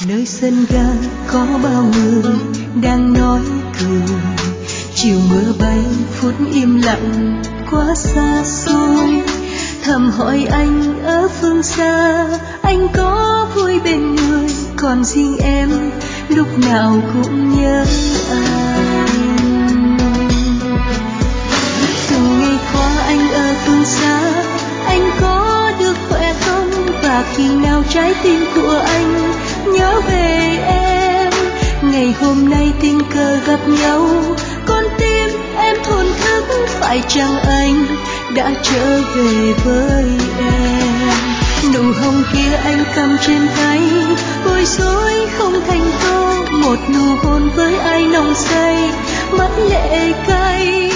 Nơi sân ga có bao người đang nói cười, chiều mưa bay phút im lặng quá xa xôi. Thầm hỏi anh ở phương xa, anh có vui bên người, còn riêng em lúc nào cũng nhớ anh. Dù ngày qua anh ở phương xa, anh có được khỏe không, và khi nào trái tim của anh nhớ về em. Ngày hôm nay tình cờ gặp nhau, con tim em thổn thức, phải chăng anh đã trở về với em. Nụ hồng kia anh cầm trên tay, bối rối không thành câu, một nụ hôn với ai nồng say, mắt lệ cay.